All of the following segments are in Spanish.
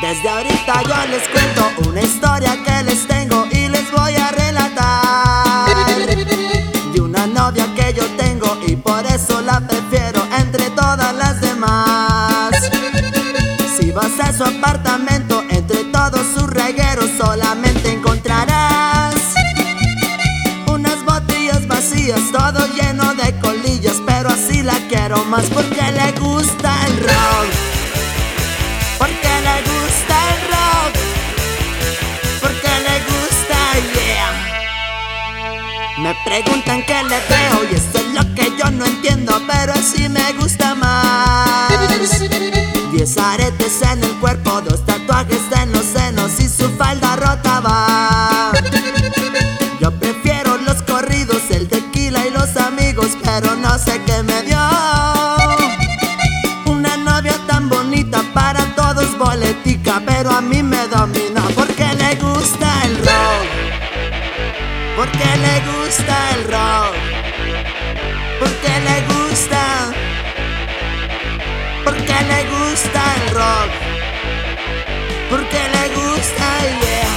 Desde ahorita yo les cuento una historia que les tengo y les voy a relatar de una novia que yo tengo y por eso la prefiero entre todas las demás. Si vas a su apartamento, entre todos sus regueros solamente encontrarás unas botellas vacías, todo lleno de colillas, pero así la quiero más porque le gusta el rock. Porque le gusta el rock, porque le gusta, yeah. Me preguntan qué le veo y eso es lo que yo no entiendo, pero así me gusta más. 10 aretes en el cuerpo, 2 tatuajes en los senos y su falda rota va. Yo prefiero los corridos, el tequila y los amigos, pero no sé qué me dio. Una novia tan bonita, para todos boletica, pero a mí me domina porque le gusta el rock. Porque le gusta el rock. Porque le gusta. Porque le gusta el rock. Porque le gusta, yeah.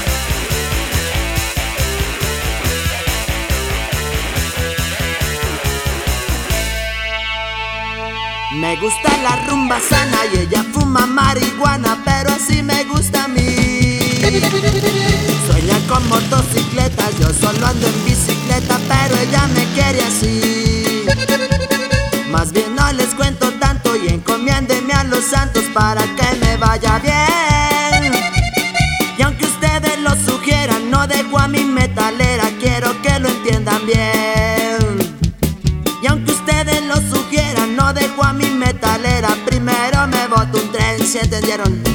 Me gusta la rumba sana y ella fuma marihuana, pero así me gusta a mí. Sueña con motocicletas, yo solo ando en bicicleta, pero ella me quiere así. Más bien no les cuento tanto y encomiéndeme a los santos para que me vaya bien. Y aunque ustedes lo sugieran, no dejo a mi metalera, quiero que lo entiendan bien. Y aunque ustedes lo sugieran, no dejo a mi metalera, primero me boto un tren, ¿sí entendieron?